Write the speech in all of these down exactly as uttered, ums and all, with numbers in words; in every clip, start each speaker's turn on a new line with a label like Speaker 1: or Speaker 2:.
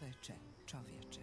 Speaker 1: veče, čovječe.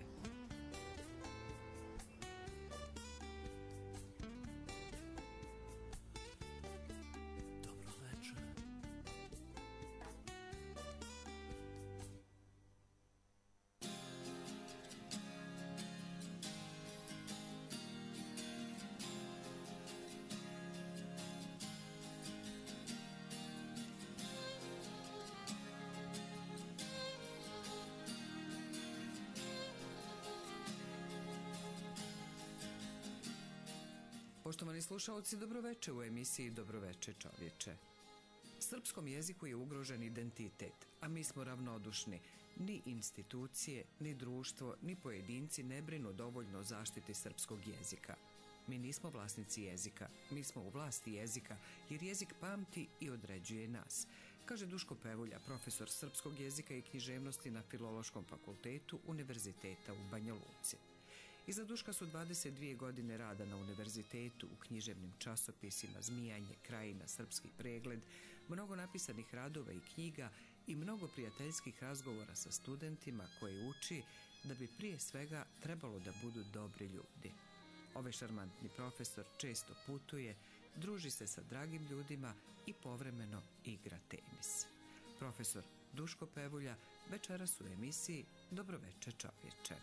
Speaker 1: Poštovani slušalci, dobroveče u emisiji Dobroveče čovječe. Srpskom jeziku je ugrožen identitet, a mi smo ravnodušni. Ni institucije, ni društvo, ni pojedinci ne brinu dovoljno o zaštiti srpskog jezika. Mi nismo vlasnici jezika, mi smo u vlasti jezika, jer jezik pamti i određuje nas, kaže Duško Pevulja, profesor srpskog jezika i književnosti na Filološkom fakultetu Univerziteta u Banja Luci. Iza Duška su dvadeset dvije godine rada na univerzitetu, u književnim časopisima Zmijanje, Krajina, Srpski pregled, mnogo napisanih radova i knjiga i mnogo prijateljskih razgovora sa studentima koje uči da bi prije svega trebalo da budu dobri ljudi. Ovaj šarmantni profesor često putuje, druži se sa dragim ljudima i povremeno igra tenis. Profesor Duško Pevulja večeras u emisiji Dobroveče čovječe.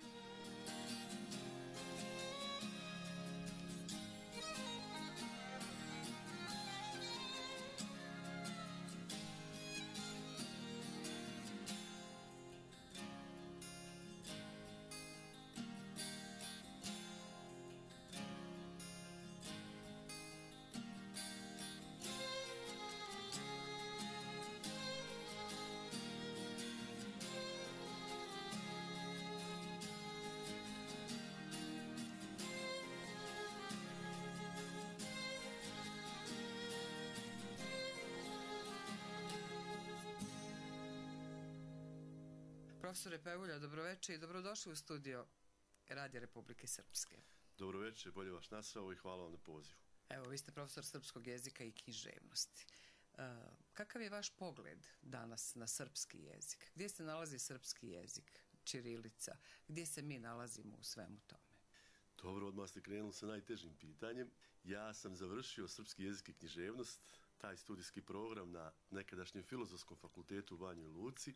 Speaker 1: Profesore Pevulja, dobroveče i dobrodošli u studio Radija Republike Srpske.
Speaker 2: Dobroveče, bolje vas nasrao i hvala vam na pozivu.
Speaker 1: Evo, vi ste profesor srpskog jezika i književnosti. Uh, kakav je vaš pogled danas na srpski jezik? Gdje se nalazi srpski jezik, ćirilica? Gdje se mi nalazimo u svemu tome?
Speaker 2: Dobro, odmah ste krenuli sa najtežim pitanjem. Ja sam završio srpski jezik i književnost, taj studijski program na nekadašnjem Filozofskom fakultetu u Banjoj Luci,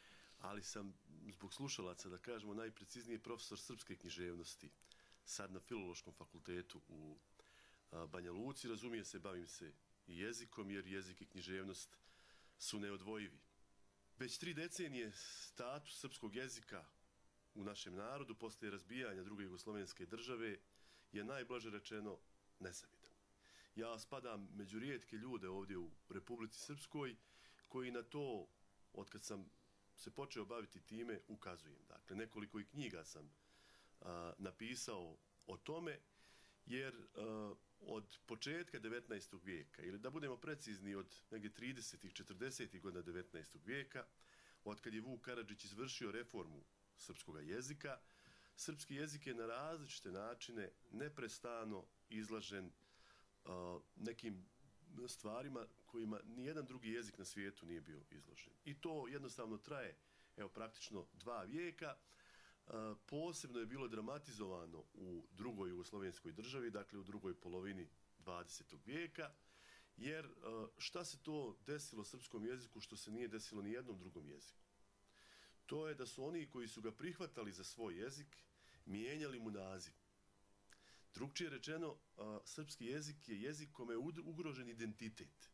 Speaker 2: ali sam zbog slušalaca, da kažemo najpreciznije, profesor srpske književnosti, sad na Filološkom fakultetu u Banja Luci. Razumije se, bavim se i jezikom, jer jezik i književnost su neodvojivi. Već tri decenije status srpskog jezika u našem narodu, posle razbijanja druge jugoslovenske države, je najblaže rečeno nezavidan. Ja spadam među rijetke ljude ovdje u Republici Srpskoj koji na to, otkad sam se počeo baviti time, ukazujem. Dakle, nekoliko i knjiga sam a, napisao o tome, jer a, od početka devetnaestog vijeka, ili da budemo precizni od negdje tridesetih, četrdesetih godina devetnaestog vijeka, od kad je Vuk Karadžić izvršio reformu srpskog jezika, srpski jezik je na različite načine neprestano izlažen a, nekim stvarima kojima nijedan drugi jezik na svijetu nije bio izložen. I to jednostavno traje, evo, praktično dva vijeka. E, posebno je bilo dramatizovano u drugoj jugoslovenskoj državi, dakle u drugoj polovini dvadesetog vijeka, jer e, šta se to desilo srpskom jeziku što se nije desilo ni jednom drugom jeziku? To je da su oni koji su ga prihvatali za svoj jezik mijenjali mu naziv. Drugčije rečeno, a, srpski jezik je jezik kome je ugrožen identitet.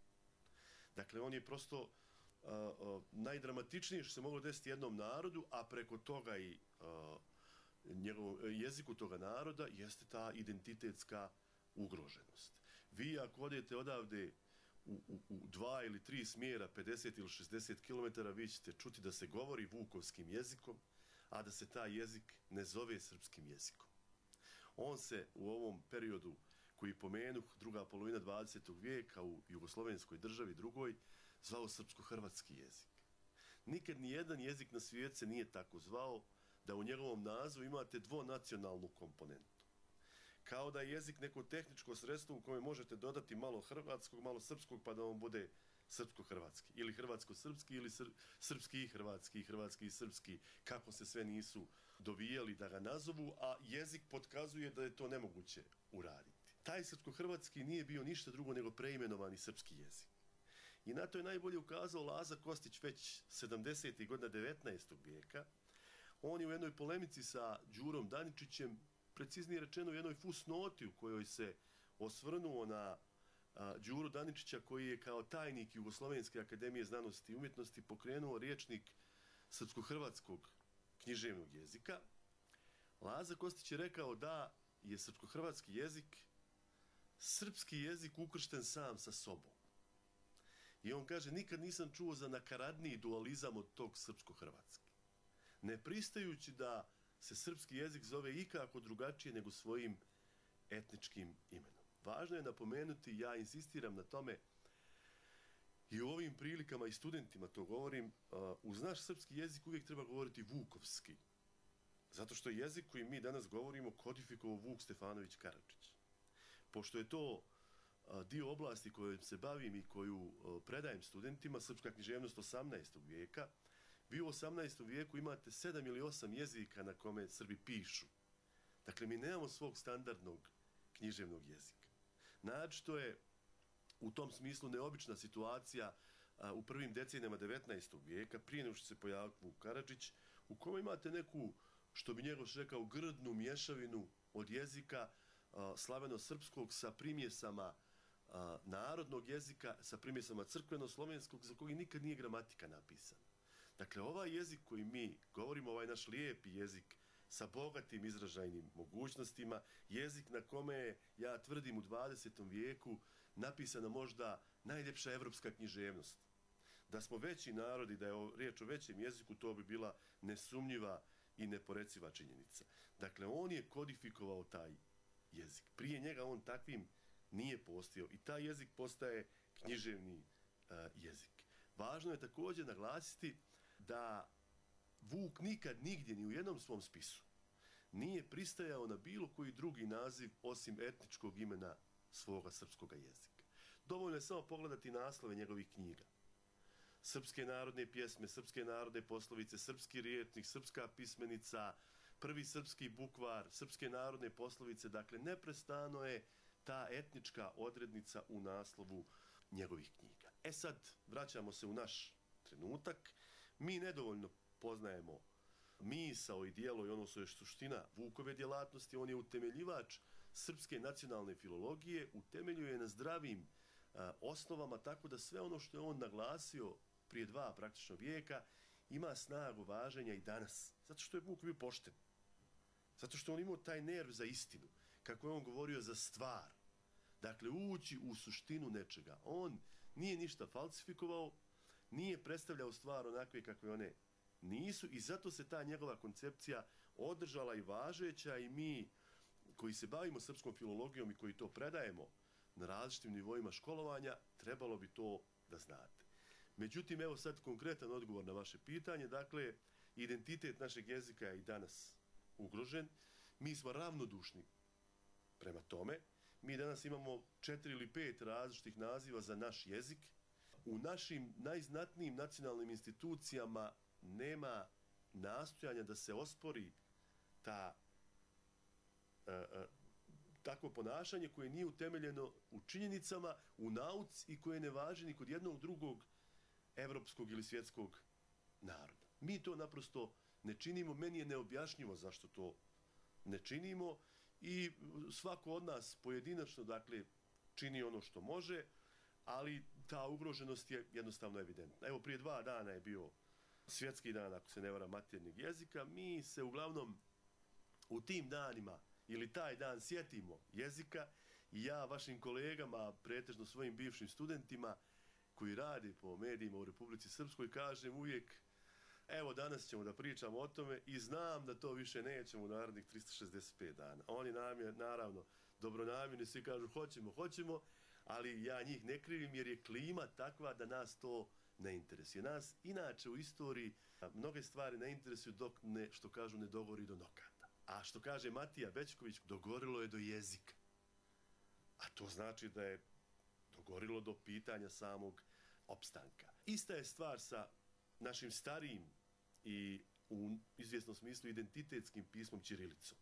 Speaker 2: Dakle, on je prosto a, a, najdramatičnije što se moglo desiti jednom narodu, a preko toga i a, njegov, jeziku toga naroda jeste ta identitetska ugroženost. Vi ako odete odavde u, u, u dva ili tri smjera, pedeset ili šezdeset kilometara, vi ćete čuti da se govori vukovskim jezikom, a da se taj jezik ne zove srpskim jezikom. On se u ovom periodu koji pomenuh, druga polovina dvadesetog vijeka u jugoslovenskoj državi drugoj, zvao srpsko-hrvatski jezik. Nikad ni jedan jezik na svijetu se nije tako zvao da u njegovom nazivu imate dvonacionalnu komponentu. kao da je jezik neko tehničko sredstvo u kojem možete dodati malo hrvatskog, malo srpskog, pa da vam bude srpsko-hrvatski, ili hrvatsko-srpski, ili sr srpski i hrvatski, hrvatski i srpski, kako se sve nisu dovijali da ga nazovu, a jezik potkazuje da je to nemoguće uraditi. Taj srpsko-hrvatski nije bio ništa drugo nego preimenovani srpski jezik. I na to je najbolje ukazao Laza Kostić već sedamdesetih godina devetnaestog vijeka. On je u jednoj polemici sa Đurom Daničićem, preciznije rečeno u jednoj fusnoti u kojoj se osvrnuo na a, Đuru Daničića, koji je kao tajnik Jugoslovenske akademije znanosti i umjetnosti pokrenuo rječnik srpsko-hrvatskog književnog jezika. Laza Kostić je rekao da je srpsko-hrvatski jezik srpski jezik ukršten sam sa sobom. I on kaže, nikad nisam čuo za nakaradniji dualizam od tog srpsko-hrvatski. Ne pristajući da se srpski jezik zove ikako drugačije nego svojim etničkim imenom. Važno je napomenuti, ja insistiram na tome i u ovim prilikama i studentima to govorim, uz naš srpski jezik uvijek treba govoriti vukovski. Zato što je jezik koji mi danas govorimo kodifikovao Vuk Stefanović Karadžić. Pošto je to dio oblasti kojom se bavim i koju predajem studentima, srpska književnost osamnaestog vijeka, vi u osamnaestom vijeku imate sedam ili osam jezika na kome Srbi pišu. Dakle, mi nemamo svog standardnog književnog jezika. Naročito je u tom smislu neobična situacija a, u prvim decenijama devetnaestog vijeka, prije nego što se pojavio Vuk Karadžić, u kojoj imate neku, što bi Njegoš rekao, grdnu mješavinu od jezika a, slaveno-srpskog sa primjesama a, narodnog jezika, sa primjesama crkveno-slovenskog, za koji nikad nije gramatika napisana. Dakle, ovaj jezik koji mi govorimo, ovaj naš lijepi jezik sa bogatim izražajnim mogućnostima, jezik na kome je, ja tvrdim, u dvadesetom vijeku napisana možda najljepša evropska književnost. Da smo veći narodi, da je riječ o većem jeziku, to bi bila nesumnjiva i neporeciva činjenica. Dakle, on je kodifikovao taj jezik. Prije njega on takvim nije postojao i taj jezik postaje književni uh, jezik. Važno je također naglasiti da Vuk nikad nigdje, ni u jednom svom spisu, nije pristajao na bilo koji drugi naziv osim etničkog imena svoga srpskog jezika. Dovoljno je samo pogledati naslove njegovih knjiga. Srpske narodne pjesme, srpske narodne poslovice, srpski rječnik, srpska pismenica, prvi srpski bukvar, srpske narodne poslovice, dakle neprestano je ta etnička odrednica u naslovu njegovih knjiga. E sad, vraćamo se u naš trenutak. Mi nedovoljno poznajemo misao i dijelo i ono što je suština Vukove djelatnosti. On je utemeljivač srpske nacionalne filologije, utemeljuje na zdravim a, osnovama, tako da sve ono što je on naglasio prije dva praktično vijeka ima snagu važenja i danas. Zato što je Vuk bio pošten. Zato što on imao taj nerv za istinu. Kako je on govorio za stvar. Dakle, ući u suštinu nečega. On nije ništa falsifikovao, nije predstavljao stvar onakve kakve one nisu i zato se ta njegova koncepcija održala i važeća i mi koji se bavimo srpskom filologijom i koji to predajemo na različitim nivoima školovanja, trebalo bi to da znate. Međutim, evo sad konkretan odgovor na vaše pitanje. Dakle, identitet našeg jezika je i danas ugrožen. Mi smo ravnodušni prema tome. Mi danas imamo četiri ili pet različitih naziva za naš jezik. U našim najznatnijim nacionalnim institucijama nema nastojanja da se ospori ta, uh, uh, takvo ponašanje koje nije utemeljeno u činjenicama, u nauci i koje ne važi ni kod jednog drugog evropskog ili svjetskog naroda. Mi to naprosto ne činimo, meni je neobjašnjivo zašto to ne činimo i svako od nas pojedinačno, dakle, čini ono što može, ali ta ugroženost je jednostavno evidentna. Evo, prije dva dana je bio svjetski dan, ako se ne vara, maternjeg jezika. Mi se uglavnom u tim danima ili taj dan sjetimo jezika i ja vašim kolegama, pretežno svojim bivšim studentima koji rade po medijima u Republici Srpskoj, kažem uvijek, evo danas ćemo da pričamo o tome i znam da to više nećemo u narednih trista šezdeset pet dana. Oni nam je, naravno, dobronamjerni, svi kažu hoćemo, hoćemo, ali ja njih ne krivim jer je klima takva da nas to ne interesuje. Nas inače u istoriji mnoge stvari ne interesuju dok ne, što kažu, ne dogori do nokata. A što kaže Matija Bećković, dogorilo je do jezika. A to znači da je dogorilo do pitanja samog opstanka. Ista je stvar sa našim starijim i u izvjesnom smislu identitetskim pismom ćirilicom.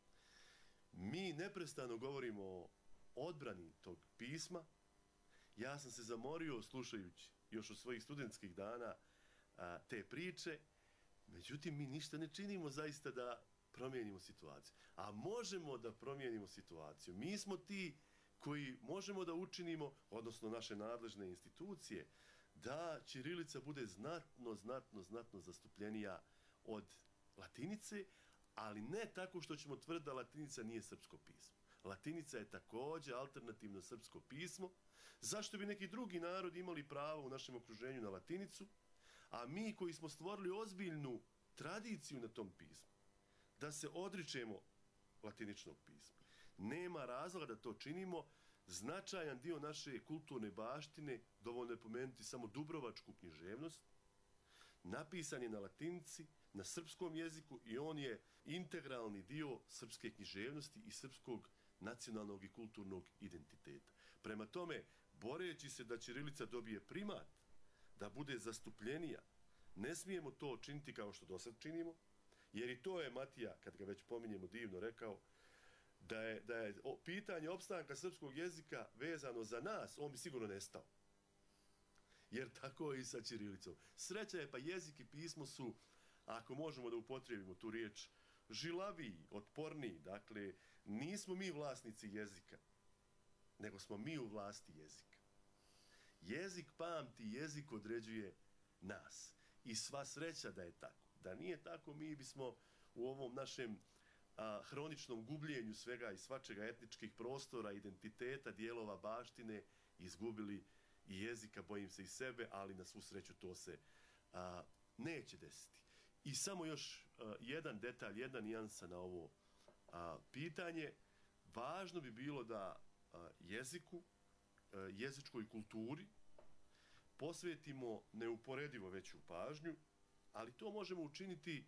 Speaker 2: Mi neprestano govorimo o odbrani tog pisma. Ja sam se zamorio slušajući još od svojih studentskih dana a, te priče, međutim mi ništa ne činimo zaista da promijenimo situaciju. A možemo da promijenimo situaciju. Mi smo ti koji možemo da učinimo, odnosno naše nadležne institucije, da ćirilica bude znatno, znatno, znatno zastupljenija od latinice, ali ne tako što ćemo tvrditi da latinica nije srpsko pismo. Latinica je također alternativno srpsko pismo. Zašto bi neki drugi narod imali pravo u našem okruženju na latinicu, a mi koji smo stvorili ozbiljnu tradiciju na tom pismu, da se odričemo latiničnog pisma? Nema razloga da to činimo. Značajan dio naše kulturne baštine, dovoljno je pomenuti samo dubrovačku književnost, napisan je na latinici, na srpskom jeziku i on je integralni dio srpske književnosti i srpskog nacionalnog i kulturnog identiteta. Prema tome, boreći se da ćirilica dobije primat, da bude zastupljenija, ne smijemo to činiti kao što do sad činimo, jer i to je Matija, kad ga već pominjemo, divno rekao, da je, da je pitanje opstanka srpskog jezika vezano za nas, on bi sigurno nestao. Jer tako je i sa ćirilicom. Sreća je, pa jezik i pismo su, ako možemo da upotrijebimo tu riječ, žilaviji, otporniji. Dakle, nismo mi vlasnici jezika, nego smo mi u vlasti jezika. Jezik pamti, jezik određuje nas. I sva sreća da je tako. Da nije tako, mi bismo u ovom našem a, hroničnom gubljenju svega i svačega, etničkih prostora, identiteta, dijelova baštine, izgubili i jezika, bojim se, i sebe, ali na svu sreću to se a, neće desiti. I samo još a, jedan detalj, jedna nijansa na ovo a, pitanje. Važno bi bilo da a, jeziku, a, jezičkoj kulturi posvetimo neuporedivo veću pažnju, ali to možemo učiniti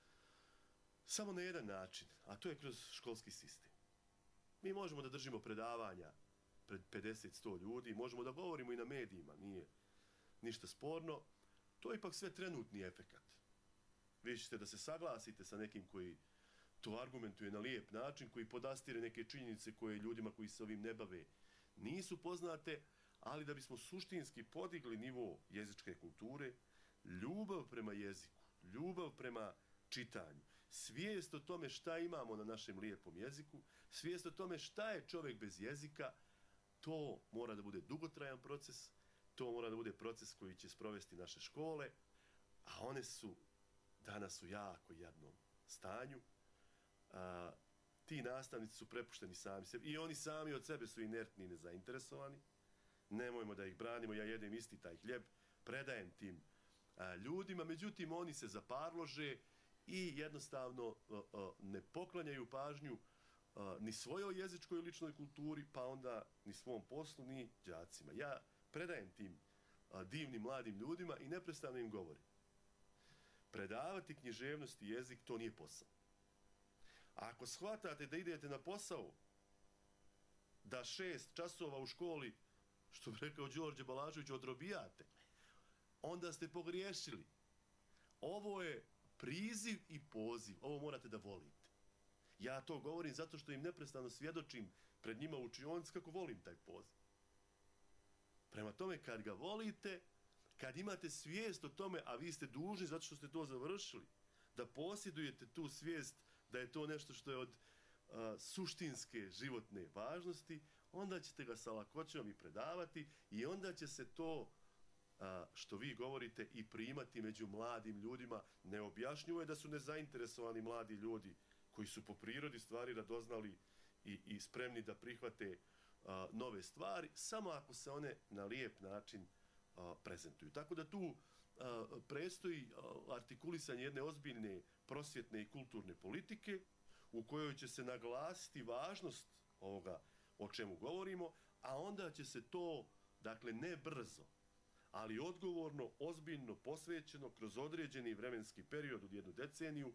Speaker 2: samo na jedan način, a to je kroz školski sistem. Mi možemo da držimo predavanja pred pedeset do sto ljudi, možemo da govorimo i na medijima, nije ništa sporno. To je ipak sve trenutni efekat. Vi ćete da se saglasite sa nekim koji to argumentuje na lijep način, koji podastire neke činjenice koje ljudima koji se ovim ne bave nisu poznate, ali da bismo suštinski podigli nivo jezičke kulture, ljubav prema jeziku, ljubav prema čitanju, svijest o tome šta imamo na našem lijepom jeziku, svijest o tome šta je čovjek bez jezika, to mora da bude dugotrajan proces, to mora da bude proces koji će sprovesti naše škole, a one su danas u jako jadnom stanju. A, ti nastavnici su prepušteni sami sebi i oni sami od sebe su inertni i nezainteresovani. Nemojmo da ih branimo, ja jedem isti taj hljeb, predajem tim a, ljudima, međutim oni se zaparlože i jednostavno a, a, ne poklanjaju pažnju a, ni svojoj jezičkoj i ličnoj kulturi, pa onda ni svom poslu, ni đacima. Ja predajem tim a, divnim mladim ljudima i neprestano im govorim. Predavati književnost i jezik, to nije posao. A ako shvatate da idete na posao, da šest časova u školi, što bi rekao Đorđe Balažević, odrobijate, onda ste pogriješili. Ovo je priziv i poziv. Ovo morate da volite. Ja to govorim zato što im neprestano svjedočim pred njima u učionici kako volim taj poziv. Prema tome, kad ga volite, kad imate svijest o tome, a vi ste dužni zato što ste to završili, da posjedujete tu svijest da je to nešto što je od uh, suštinske životne važnosti, onda ćete ga sa lakoćom i predavati i onda će se to uh, što vi govorite i primati među mladim ljudima. Ne objašnjivo je da su nezainteresovani mladi ljudi koji su po prirodi stvari radoznali i, i spremni da prihvate uh, nove stvari, samo ako se one na lijep način uh, prezentuju. Tako da tu uh, predstoji uh, artikulisanje jedne ozbiljne prosvjetne i kulturne politike u kojoj će se naglasiti važnost ovoga o čemu govorimo, a onda će se to, dakle ne brzo, ali odgovorno, ozbiljno, posvećeno kroz određeni vremenski period od jednu deceniju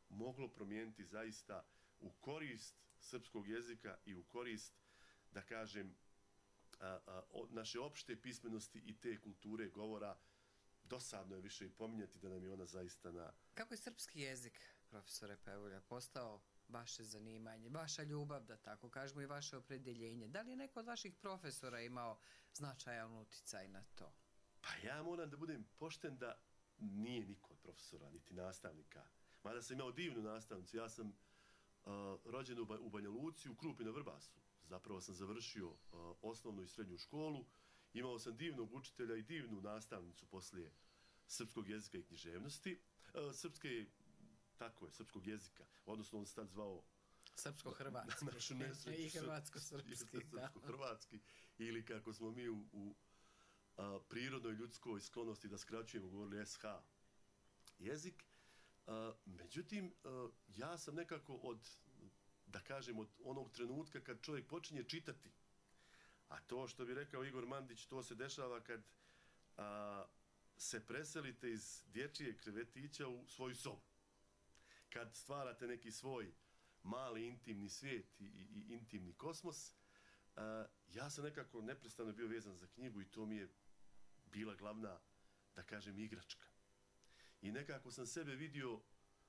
Speaker 2: moglo promijeniti zaista u korist srpskog jezika i u korist, da kažem, a, a, o, naše opšte pismenosti i te kulture govora. Dosadno je više i pominjati da nam je ona zaista na...
Speaker 1: Kako je srpski jezik, profesore Pevulja, postao vaše zanimanje, vaša ljubav, da tako kažemo, i vaše opredjeljenje? Da li je neko od vaših profesora imao značajan uticaj na to?
Speaker 2: Pa ja moram da budem pošten da nije niko od profesora, niti nastavnika. Mada sam imao divnu nastavnicu. Ja sam uh, rođen u, ba u Banja Luci, u Krupi na Vrbasu. Zapravo sam završio uh, osnovnu i srednju školu. Imao sam divnog učitelja i divnu nastavnicu poslije srpskog jezika i književnosti. Uh, srpske, tako je, srpskog jezika. Odnosno on se tad zvao
Speaker 1: Srpsko-hrvatski.
Speaker 2: Našu nesreću.
Speaker 1: I hrvatsko-srpski.
Speaker 2: Srpsko-hrvatski. Ili kako smo mi u, u a, prirodnoj ljudskoj sklonosti da skraćujemo, govorili es ha jezik. A, međutim, a, ja sam nekako od, da kažem, od onog trenutka kad čovjek počinje čitati, a to što bi rekao Igor Mandić, to se dešava kad a, se preselite iz dječjeg krevetića u svoju sobu. Kad stvarate neki svoj mali intimni svijet i, i, i intimni kosmos, uh, ja sam nekako neprestano bio vezan za knjigu i to mi je bila glavna, da kažem, igračka. I nekako sam sebe vidio uh,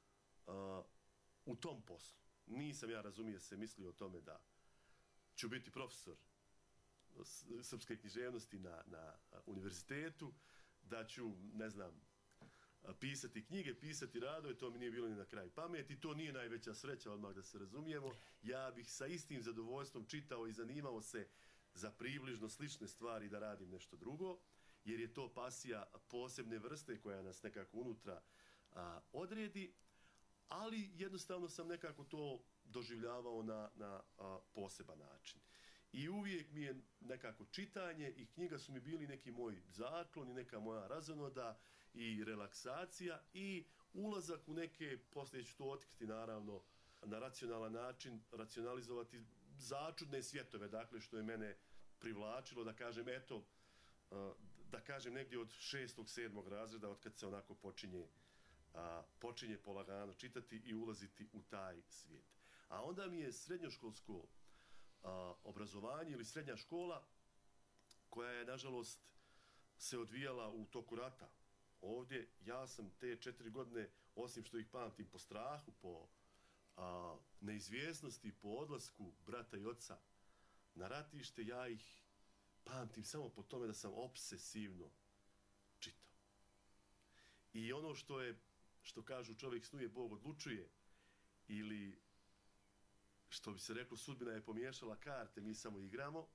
Speaker 2: u tom poslu. Nisam, ja razumije se, mislio o tome da ću biti profesor srpske književnosti na, na univerzitetu, da ću, ne znam, pisati knjige, pisati radove, to mi nije bilo ni na kraj pameti, to nije najveća sreća, odmah da se razumijemo. Ja bih sa istim zadovoljstvom čitao i zanimao se za približno slične stvari da radim nešto drugo, jer je to pasija posebne vrste koja nas nekako unutra a, odredi, ali jednostavno sam nekako to doživljavao na, na a, poseban način. I uvijek mi je nekako čitanje i knjiga su mi bili neki moj zaklon i neka moja razonoda i relaksacija i ulazak u neke, poslije ću to otkriti naravno, na racionalan način, racionalizovati začudne svjetove, dakle što je mene privlačilo, da kažem, eto, da kažem negdje od šestog, sedmog razreda, od kad se onako počinje, počinje polagano čitati i ulaziti u taj svijet. A onda mi je srednjoškolsko obrazovanje ili srednja škola, koja je, nažalost, se odvijala u toku rata. Ovdje ja sam te četiri godine, osim što ih pamtim po strahu, po a, neizvjesnosti, po odlasku brata i oca na ratište, ja ih pamtim samo po tome da sam obsesivno čitao. I ono što je, što kažu, čovjek snuje, Bog odlučuje, ili što bi se reklo, sudbina je pomiješala karte, mi samo igramo.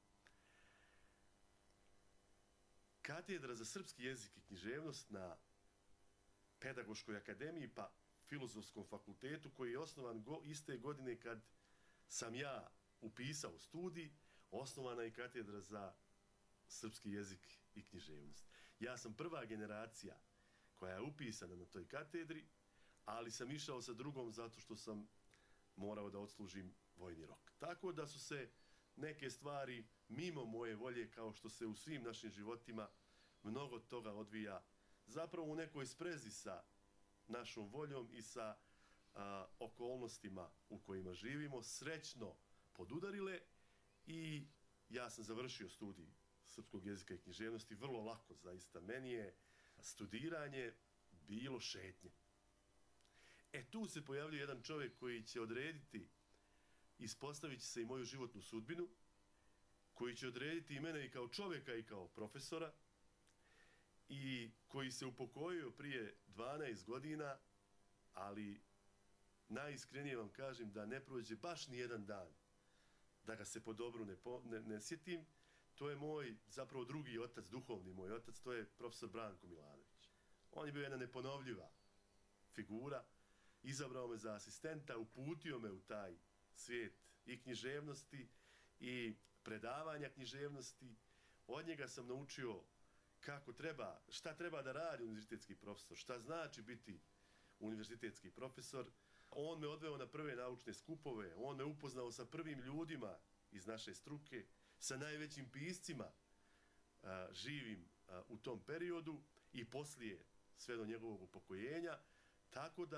Speaker 2: Katedra za srpski jezik i književnost na Pedagoškoj akademiji pa Filozofskom fakultetu, koji je osnovan go, iste godine kad sam ja upisao studij, osnovana je katedra za srpski jezik i književnost. Ja sam prva generacija koja je upisana na toj katedri, ali sam išao sa drugom zato što sam morao da odslužim vojni rok. Tako da su se neke stvari mimo moje volje, kao što se u svim našim životima mnogo toga odvija zapravo u nekoj sprezi sa našom voljom i sa a, okolnostima u kojima živimo, srećno podudarile i ja sam završio studij srpskog jezika i književnosti vrlo lako, zaista. Meni je studiranje bilo šetnje. E tu se pojavljuje jedan čovjek koji će odrediti, ispostavit će se i moju životnu sudbinu, koji će odrediti i mene i kao čovjeka i kao profesora, i koji se upokojio prije dvanaest godina, ali najiskrenije vam kažem da ne prođe baš ni jedan dan da ga se po dobru ne, po, ne, ne sjetim. To je moj, zapravo drugi otac, duhovni moj otac, to je profesor Branko Milanović. On je bio jedna neponovljiva figura, izabrao me za asistenta, uputio me u taj svijet i književnosti i predavanja književnosti. Od njega sam naučio kako treba, šta treba da radi univerzitetski profesor, šta znači biti univerzitetski profesor. On me odveo na prve naučne skupove, on me upoznao sa prvim ljudima iz naše struke, sa najvećim piscima a, živim a, u tom periodu i poslije sve do njegovog upokojenja. Tako da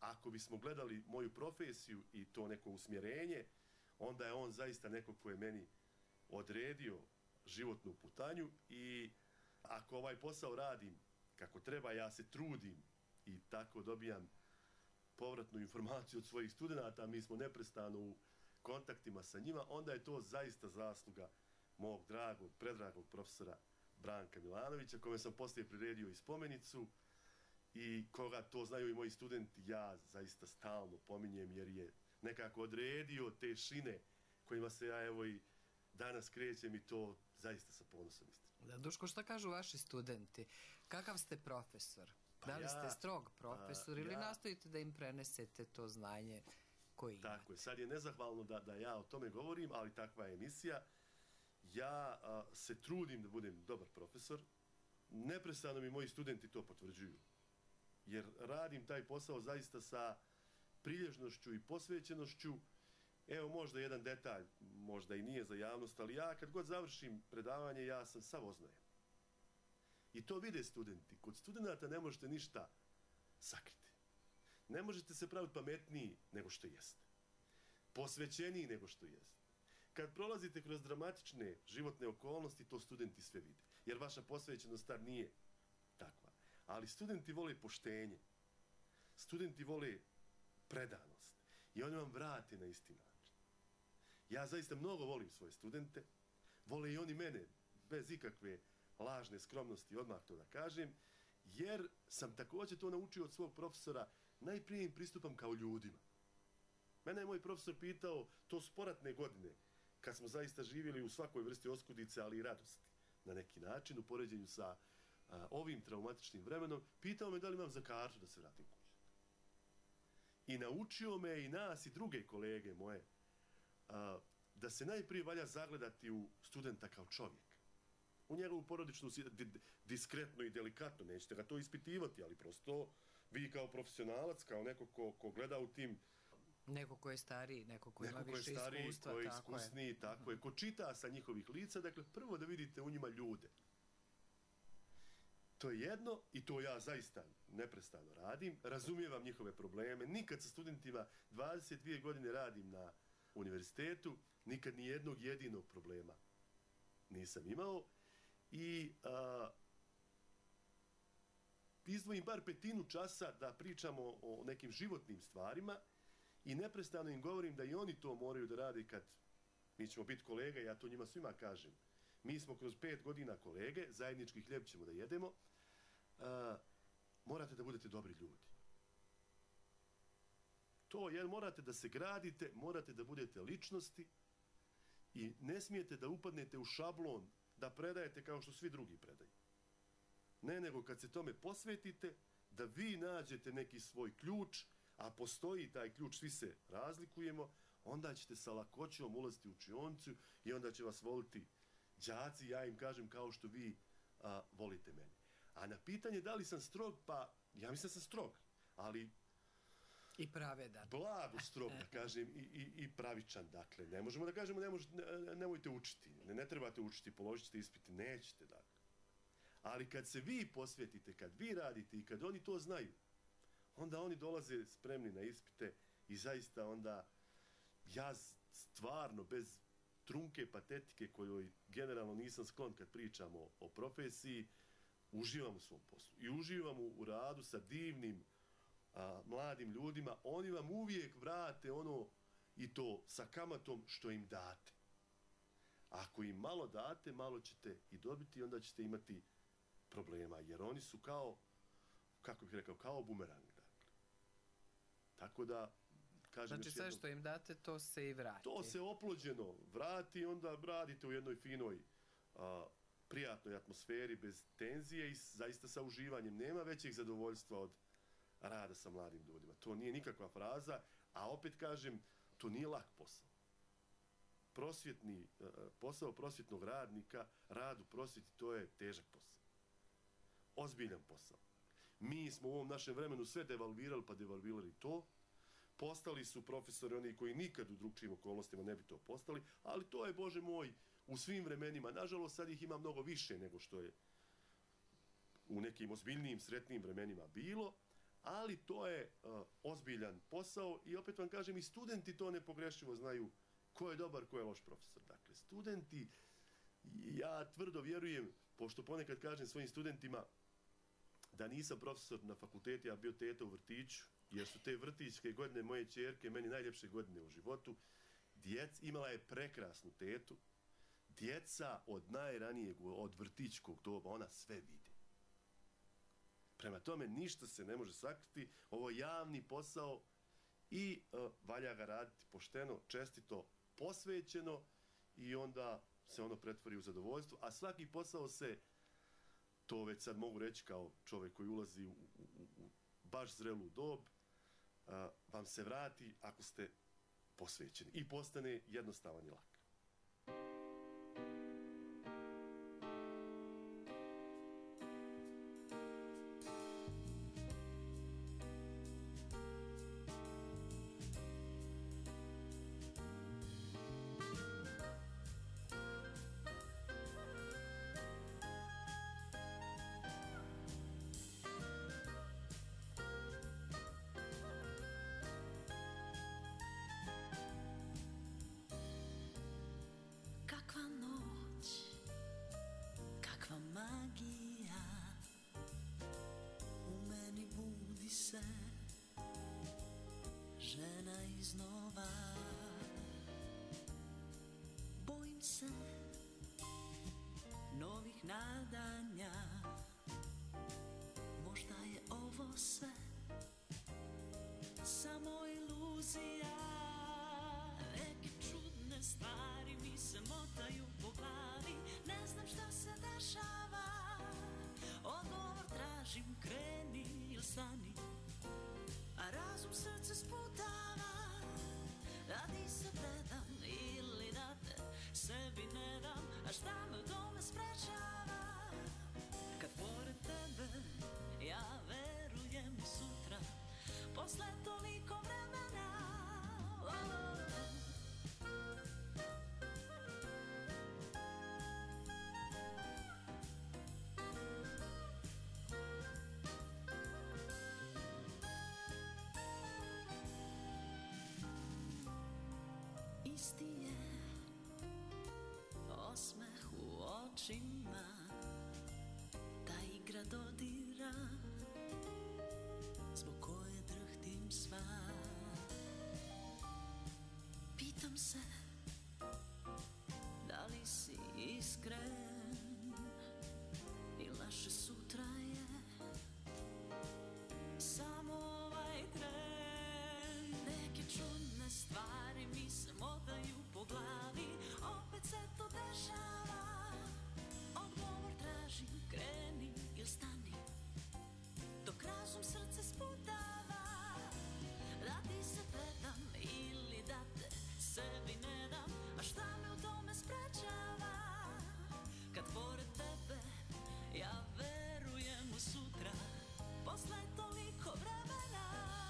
Speaker 2: ako bismo gledali moju profesiju i to neko usmjerenje, onda je on zaista neko ko je meni odredio životnu putanju i ako ovaj posao radim kako treba, ja se trudim i tako dobijam povratnu informaciju od svojih studenata, mi smo neprestano u kontaktima sa njima, onda je to zaista zasluga mog dragog, predragog profesora Branka Milanovića, kome sam poslije priredio i spomenicu i koga to znaju i moji studenti, ja zaista stalno pominjem jer je nekako odredio te šine kojima se ja evo i danas krećem i to zaista sa ponosom ističem.
Speaker 1: Da, Duško, šta kažu vaši studenti? Kakav ste profesor?
Speaker 2: Pa
Speaker 1: da li
Speaker 2: ja,
Speaker 1: ste strog profesor
Speaker 2: a,
Speaker 1: ili
Speaker 2: ja,
Speaker 1: nastojite da im prenesete to znanje koje imate?
Speaker 2: Tako je, sad je nezahvalno da, da ja o tome govorim, ali takva je emisija. Ja a, se trudim da budem dobar profesor, neprestano mi moji studenti to potvrđuju. Jer radim taj posao zaista sa prilježnošću i posvećenošću. Evo možda jedan detalj, možda i nije za javnost, ali ja kad god završim predavanje, ja sam sav oznojen. I to vide studenti. Kod studenata ne možete ništa sakriti. Ne možete se praviti pametniji nego što jeste. Posvećeniji nego što jeste. Kad prolazite kroz dramatične životne okolnosti, to studenti sve vide. Jer vaša posvećenost tad nije takva. Ali studenti vole poštenje. Studenti vole predanost. I oni vam vrate na isti način. Ja zaista mnogo volim svoje studente. Vole i oni mene, bez ikakve lažne skromnosti, odmah to da kažem, jer sam također to naučio od svog profesora, najprije im pristupam kao ljudima. Mene je moj profesor pitao, to su poratne godine, kad smo zaista živjeli u svakoj vrsti oskudice, ali i radosti, na neki način, u poređenju sa a, ovim traumatičnim vremenom, pitao me da li imam za kartu da se vratim kući. I naučio me i nas i druge kolege moje, a, da se najprije valja zagledati u studenta kao čovjek. U njegovu porodičnu diskretno i delikatno, nećete ga to ispitivati, ali prosto vi kao profesionalac, kao neko ko, ko gleda u tim...
Speaker 1: Neko ko je stariji, neko ko ima
Speaker 2: neko ko je
Speaker 1: više
Speaker 2: stariji,
Speaker 1: iskustva.
Speaker 2: Ko je
Speaker 1: tako
Speaker 2: iskusniji,
Speaker 1: je.
Speaker 2: tako je. Ko čita sa njihovih lica, dakle, prvo da vidite u njima ljude. To je jedno i to ja zaista neprestano radim. Razumijevam njihove probleme. Nikad sa studentima dvadeset dvije godine radim na univerzitetu, nikad ni jednog jedinog problema nisam imao. I a, izdvojim bar petinu časa da pričamo o nekim životnim stvarima i neprestano im govorim da i oni to moraju da rade kad mi ćemo biti kolege, ja to njima svima kažem. Mi smo kroz pet godina kolege, zajednički hljeb ćemo da jedemo, a, morate da budete dobri ljudi. To jer morate da se gradite, morate da budete ličnosti i ne smijete da upadnete u šablon da predajete kao što svi drugi predaju. Ne, nego kad se tome posvetite, da vi nađete neki svoj ključ, a postoji taj ključ, svi se razlikujemo, onda ćete sa lakoćom ulaziti u učionicu i onda će vas voliti đaci, ja im kažem kao što vi a, volite mene. A na pitanje da li sam strog, pa ja mislim da sam strog, ali
Speaker 1: i pravedan.
Speaker 2: Blago strog, da kažem, i, i, i pravičan. Dakle, ne možemo da kažemo ne možete, ne, nemojte učiti, ne, ne trebate učiti, položit ćete ispiti, nećete, dakle. Ali kad se vi posvetite, kad vi radite i kad oni to znaju, onda oni dolaze spremni na ispite i zaista onda ja stvarno bez trunke patetike kojoj generalno nisam sklon kad pričamo o profesiji, uživam u svom poslu i uživam u, u radu sa divnim a, mladim ljudima. Oni vam uvijek vrate ono i to sa kamatom što im date. Ako im malo date, malo ćete i dobiti i onda ćete imati problema, jer oni su kao, kako bih rekao, kao bumerang. Dakle. Tako da, kažem
Speaker 1: znači sve
Speaker 2: jednom,
Speaker 1: što im date, to se i vrati.
Speaker 2: To se oplođeno vrati, onda radite u jednoj finoj, a, prijatnoj atmosferi, bez tenzije i zaista sa uživanjem. Nema većeg zadovoljstva od rada sa mladim ljudima. To nije nikakva fraza, a opet kažem, to nije lak posao. Prosvjetni, posao prosvjetnog radnika, rad u prosvjeti, to je težak posao. Ozbiljan posao. Mi smo u ovom našem vremenu sve devalvirali, pa devalvirali to. Postali su profesori oni koji nikad u drugčijim okolnostima ne bi to postali, ali to je, Bože moj, u svim vremenima. Nažalost, sad ih ima mnogo više nego što je u nekim ozbiljnijim, sretnijim vremenima bilo, ali to je uh, ozbiljan posao i opet vam kažem, i studenti to nepogrešivo znaju ko je dobar, ko je loš profesor. Dakle, studenti, ja tvrdo vjerujem, pošto ponekad kažem svojim studentima da nisam profesor na fakultetu, ja bio teta u vrtiću, jer su te vrtićke godine moje ćerke meni najljepše godine u životu. Djec, imala je prekrasnu tetu, djeca od najranijeg, od vrtićkog doba, ona sve vidi. Prema tome, ništa se ne može sakriti, ovo je javni posao i uh, valja ga raditi pošteno, čestito, posvećeno i onda se ono pretvori u zadovoljstvo, a svaki posao se, to već sad mogu reći kao čovjek koji ulazi u, u, u baš zrelu dob, uh, vam se vrati ako ste posvećeni i postane jednostavan i lak.
Speaker 3: Žena iznova, bojim se novih nadanja, možda je ovo sve samo iluzija. Neke čudne stvari mi se motaju po glavi, ne znam šta se dešava, odgovor tražim, kreni ili stani, a razum srce sputava, da ti se predam ili da te sebi ne dam, a šta me u tome sprečava, kad pored tebe ja verujem u sutra, posle toliko vremena. Oh. Isti je osmeh u očima, ta igra dodira, zbog koje drhtim sva. Pitam se, da li si iskren, i naše sutra je samo ovaj tren. Neke čudne stvari mi se motaju po glavi, opet se to dešava, odgovor tražim, kreni ili stani, dok razum srce sputava, da ti se predam ili da te sebi ne dam, a šta me u tome sprečava, kad pored tebe ja verujem u sutra, posle toliko vremena.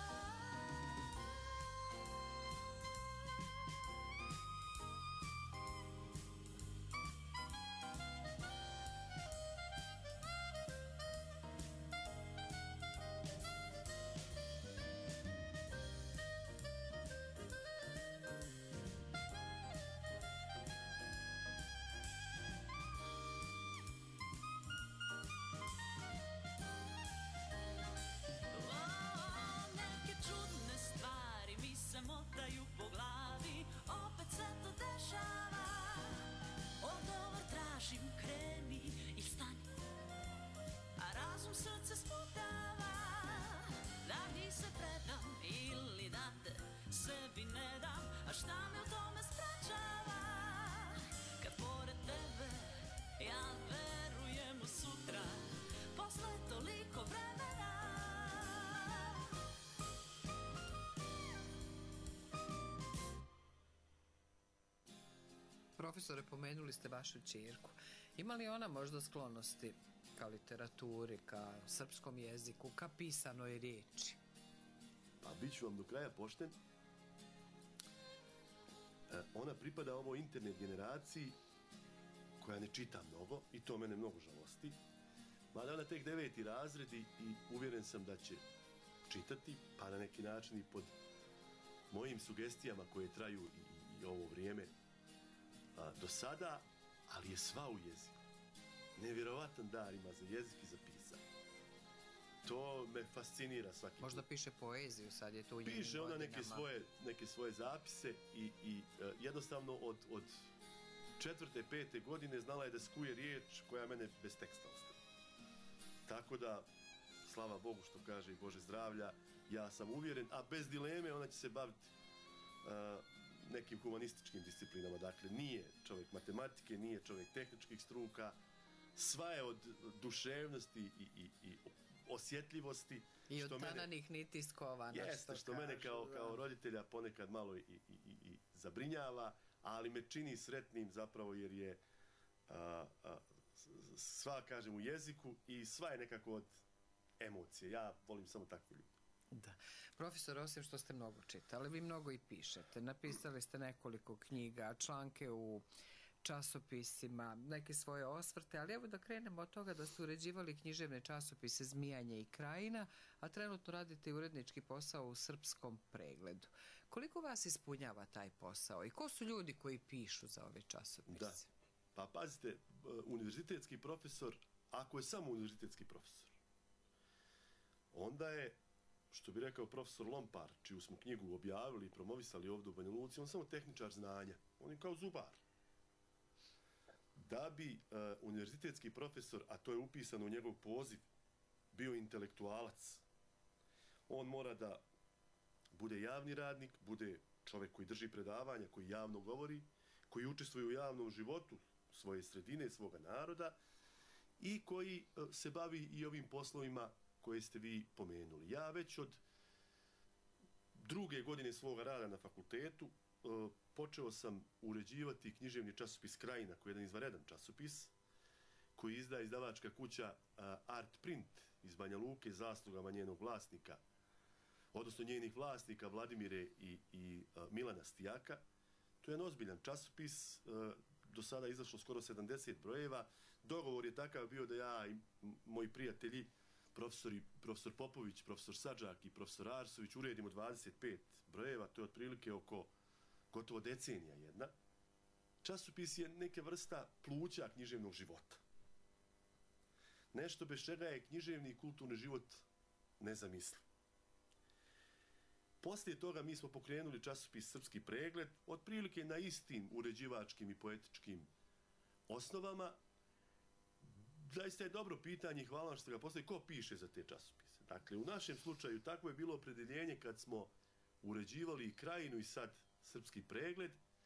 Speaker 3: Motaju po glavi, opet se to dešava, odgovor tražim, kreni i stani, a razum srce sputava, da ti se predam ili da te sebi ne dam, a šta me u tome sprečava, kad pored tebe ja verujem u sutra, posle toliko vremena.
Speaker 1: Profesore, pomenuli ste vašu ćerku. Ima li ona možda sklonosti ka literaturi, ka srpskom jeziku, ka pisanoj riječi?
Speaker 2: Pa bit ću vam do kraja pošten. E, ona pripada ovoj internet generaciji koja ne čita mnogo i to mene mnogo žalosti. Mada ona tek deveti razred i uvjeren sam da će čitati, pa na neki način i pod mojim sugestijama koje traju i, i ovo vrijeme a, do sada, ali je sva u jeziku. Nevjerovatan dar ima za jezik i za pisanje. To me fascinira svaki put.
Speaker 1: Možda piše poeziju, sad je to u njenim
Speaker 2: Piše ona neke
Speaker 1: godinama.
Speaker 2: svoje, neke svoje zapise i, i uh, jednostavno od, od četvrte, pete godine znala je da skuje riječ koja mene bez teksta ostaje. Tako da, slava Bogu što kaže i Bože zdravlja, ja sam uvjeren, a bez dileme ona će se baviti uh, nekim humanističkim disciplinama. Dakle, nije čovjek matematike, nije čovjek tehničkih struka, sva je od duševnosti i, i, i osjetljivosti.
Speaker 1: I od
Speaker 2: što
Speaker 1: tananih mene, niti skovana.
Speaker 2: jeste, što mene kao, kao roditelja ponekad malo i, i, i, i zabrinjava, ali me čini sretnim zapravo jer je a, a, sva, kažem, u jeziku i sva je nekako od emocije. Ja volim samo takve ljude.
Speaker 1: Da. Profesor, osim što ste mnogo čitali, vi mnogo i pišete. Napisali ste nekoliko knjiga, članke u časopisima, neke svoje osvrte, ali evo da krenemo od toga da ste uređivali književne časopise Zmijanje i Krajina, a trenutno radite urednički posao u Srpskom pregledu. Koliko vas ispunjava taj posao i ko su ljudi koji pišu za ove časopise?
Speaker 2: Da, pa pazite, univerzitetski profesor, ako je samo univerzitetski profesor, onda je, što bi rekao profesor Lompar, čiju smo knjigu objavili i promovisali ovdje u Banja Luci, on samo tehničar znanja, on je kao zubar. Da bi uh, univerzitetski profesor, a to je upisano u njegov poziv, bio intelektualac, on mora da bude javni radnik, bude čovjek koji drži predavanja, koji javno govori, koji učestvuje u javnom životu svoje sredine, svoga naroda i koji uh, se bavi i ovim poslovima koje ste vi pomenuli. Ja već od druge godine svoga rada na fakultetu uh, počeo sam uređivati književni časopis Krajina, koji je jedan izvanredan časopis, koji izdaje izdavačka kuća uh, Art Print iz Banja Luke, zaslugama njenog vlasnika, odnosno njenih vlasnika Vladimire i, i uh, Milana Stijaka. To je jedan ozbiljan časopis, uh, do sada je izašlo skoro sedamdeset brojeva. Dogovor je takav bio da ja i moji prijatelji, profesori, profesor Popović, profesor Sadžak i profesor Arsović uredimo dvadeset pet brojeva, to je otprilike oko gotovo decenija jedna. Časopis je neke vrsta pluća književnog života. Nešto bez čega je književni i kulturni život nezamisliv. Poslije toga mi smo pokrenuli časopis Srpski pregled, otprilike na istim uređivačkim i poetičkim osnovama. Zaista je dobro pitanje i hvala vam što ga postavili. Ko piše za te časopise? Dakle, u našem slučaju takvo je bilo opredeljenje kad smo uređivali i Krajinu i sad Srpski pregled.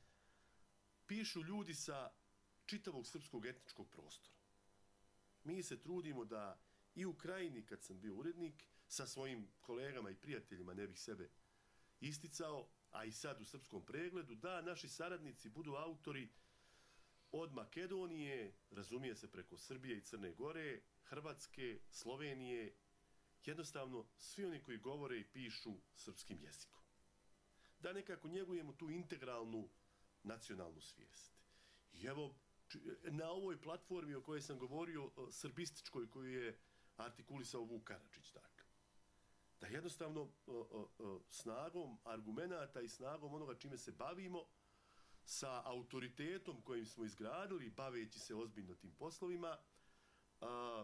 Speaker 2: Pišu ljudi sa čitavog srpskog etničkog prostora. Mi se trudimo da i u Krajini, kad sam bio urednik, sa svojim kolegama i prijateljima, ne bih sebe isticao, a i sad u Srpskom pregledu, da naši saradnici budu autori od Makedonije, razumije se preko Srbije i Crne Gore, Hrvatske, Slovenije, jednostavno svi oni koji govore i pišu srpskim jezikom. Da nekako njegujemo tu integralnu nacionalnu svijest. I evo, na ovoj platformi o kojoj sam govorio, srbističkoj, koju je artikulisao Vuk Karadžić, dakle, da jednostavno o, o, o, snagom argumenata i snagom onoga čime se bavimo, sa autoritetom kojim smo izgradili, baveći se ozbiljno tim poslovima, a,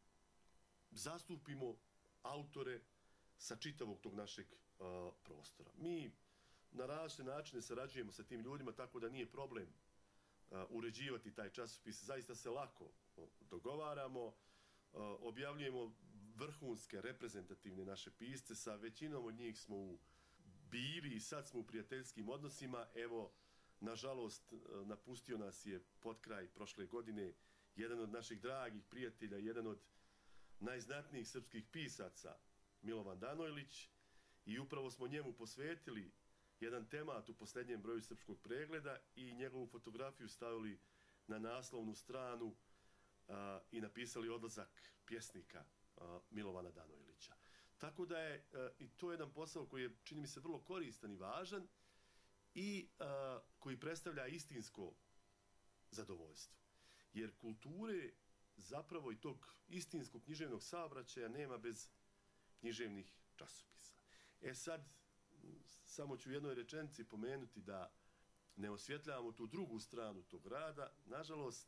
Speaker 2: zastupimo autore sa čitavog tog našeg a, prostora. Mi na različite načine sarađujemo sa tim ljudima, tako da nije problem a, uređivati taj časopis. Zaista se lako a, dogovaramo, a, objavljujemo vrhunske, reprezentativne naše pisce, sa većinom od njih smo u bili i sad smo u prijateljskim odnosima. Evo, nažalost, napustio nas je potkraj prošle godine jedan od naših dragih prijatelja, jedan od najznatnijih srpskih pisaca, Milovan Danojlić, i upravo smo njemu posvetili jedan temat u posljednjem broju Srpskog pregleda i njegovu fotografiju stavili na naslovnu stranu a, i napisali odlazak pjesnika a, Milovana Danojlića. Tako da je a, i to jedan posao koji je, čini mi se, vrlo koristan i važan i a, koji predstavlja istinsko zadovoljstvo. Jer kulture zapravo i tog istinskog književnog saobraćaja nema bez književnih časopisa. E sad, samo ću u jednoj rečenici pomenuti da ne osvjetljavamo tu drugu stranu tog rada. Nažalost,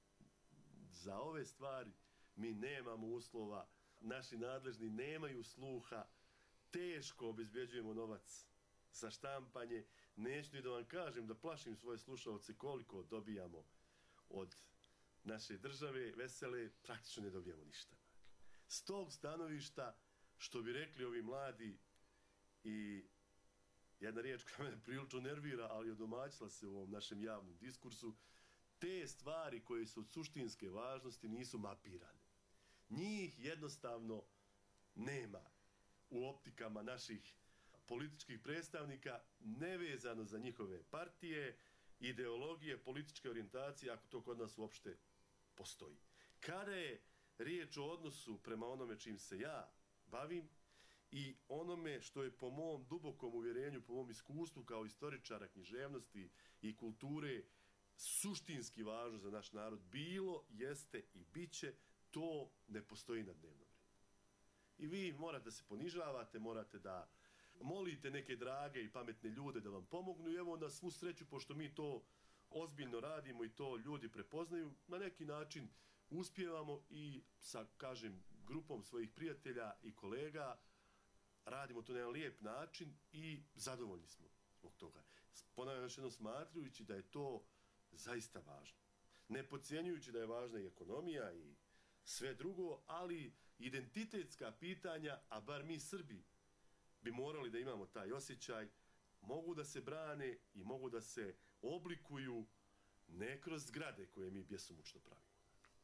Speaker 2: za ove stvari mi nemamo uslova, naši nadležni nemaju sluha, teško obezbjeđujemo novac za štampanje. Neću ni da vam kažem, da plašim svoje slušalce koliko dobijamo od naše države vesele, praktično ne dobijamo ništa. S tog stanovišta, što bi rekli ovi mladi, i jedna riječ koja me prilično nervira, ali odomaćila se u ovom našem javnom diskursu, te stvari koje su od suštinske važnosti nisu mapirane. Njih jednostavno nema u optikama naših političkih predstavnika, nevezano za njihove partije, ideologije, političke orijentacije, ako to kod nas uopšte postoji. Kada je riječ o odnosu prema onome čim se ja bavim i onome što je po mom dubokom uvjerenju, po mom iskustvu kao istoričara književnosti i kulture suštinski važno za naš narod, bilo, jeste i bit će, to ne postoji na dnevnom redu. I vi morate da se ponižavate, morate da molite neke drage i pametne ljude da vam pomognu i evo na svu sreću, pošto mi to ozbiljno radimo i to ljudi prepoznaju, na neki način uspijevamo i sa, kažem, grupom svojih prijatelja i kolega radimo to na jedan lijep način i zadovoljni smo zbog toga. Ponavljam još jednom, smatrujući da je to zaista važno. Ne podcjenjujući da je važna i ekonomija i sve drugo, ali identitetska pitanja, a bar mi Srbi bi morali da imamo taj osjećaj, mogu da se brane i mogu da se oblikuju ne kroz zgrade koje mi bjesomučno pravimo,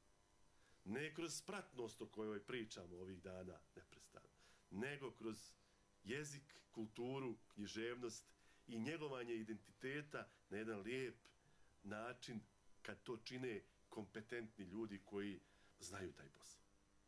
Speaker 2: ne kroz spratnost o kojoj pričamo ovih dana neprestano, nego kroz jezik, kulturu, književnost i njegovanje identiteta na jedan lijep način, kad to čine kompetentni ljudi koji znaju taj posao.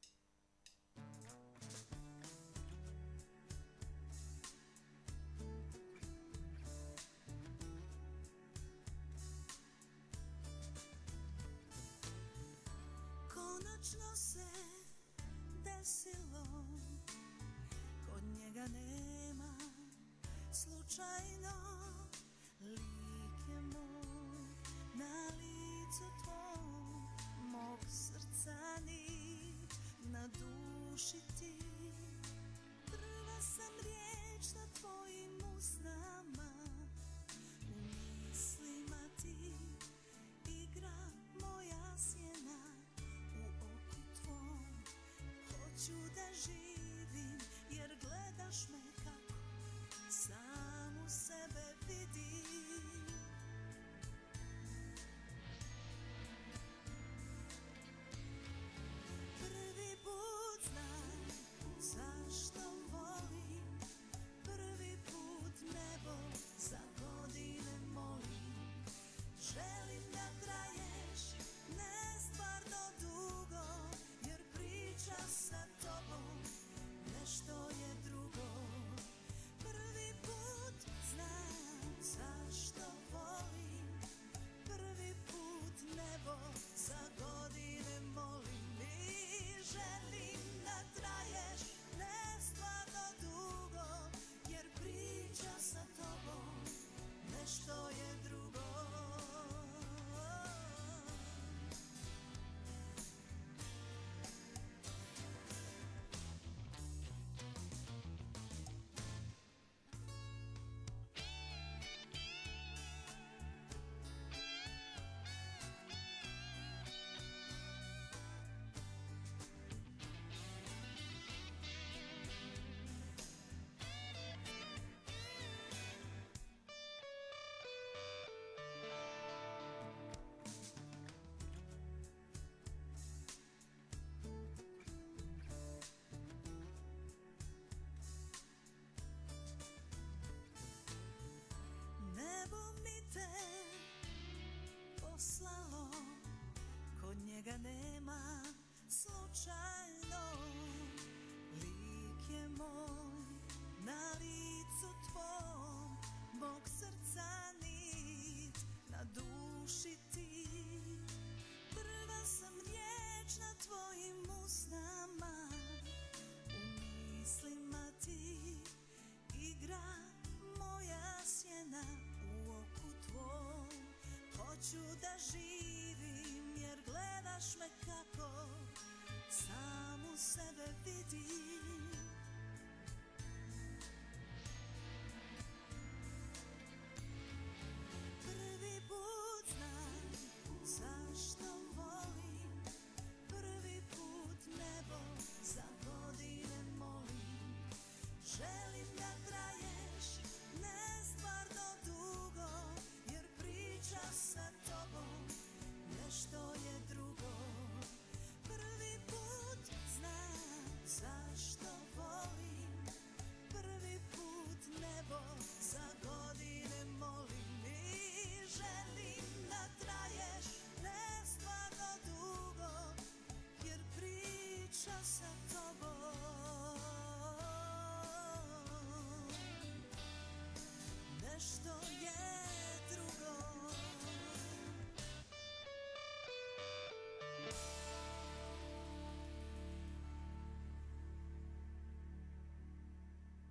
Speaker 3: Konačno se desilo, kod njega nema slučajno, lik je moj na licu tvom, mog srca nit na duši ti. Prva sam riječ na tvojim usnama, u mislima ti igra moja sjena, u oku tvom hoću da živim, jer gledaš me kako samu sebe vidim.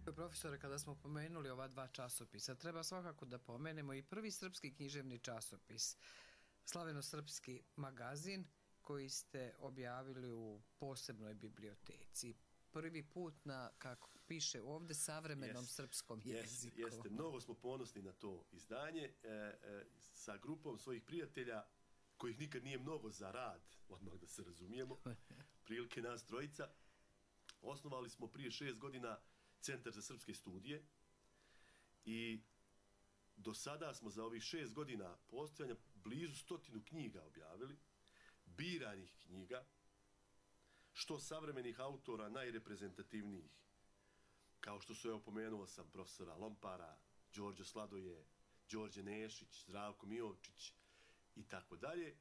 Speaker 1: Profesore, kada smo pomenuli ova dva časopisa, treba svakako da pomenemo i prvi srpski književni časopis, Slaveno-srpski magazin, koji ste objavili u posebnoj biblioteci. Prvi put na, kako piše ovdje, savremenom
Speaker 2: Jest,
Speaker 1: srpskom
Speaker 2: jest,
Speaker 1: jeziku.
Speaker 2: Jeste, mnogo smo ponosni na to izdanje e, e, sa grupom svojih prijatelja, kojih nikad nije mnogo za rad, odmah da se razumijemo, prilike nas trojica. Osnovali smo prije šest godina Centar za srpske studije i do sada smo za ovih šest godina postojanja blizu stotinu knjiga objavili, biranih knjiga, što savremenih autora najreprezentativnijih, kao što su, evo, pomenuo sam profesora Lompara, Đorđe Sladoje, Đorđe Nešić, Zdravko Miovčić i tako dalje.